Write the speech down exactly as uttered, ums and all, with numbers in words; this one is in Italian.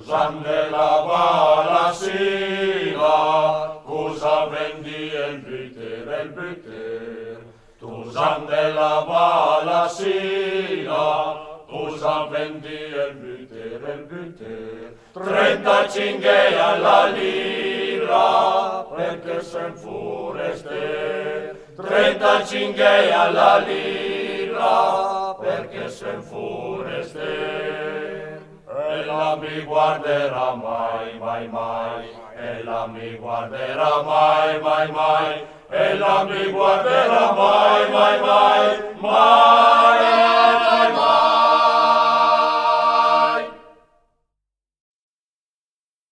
Susanne lava la sila, cosa vendi el buter, el buter. Susanne lava la sila, cosa vendi el buter, el buter. Trentacinque alla lira, perché se infureste. Trentacinque alla lira, perché se infureste. Ella mi guarderà mai, mai, mai, ella mi guarderà mai, mai, mai, ella mi guarderà mai, mai, mai, mai.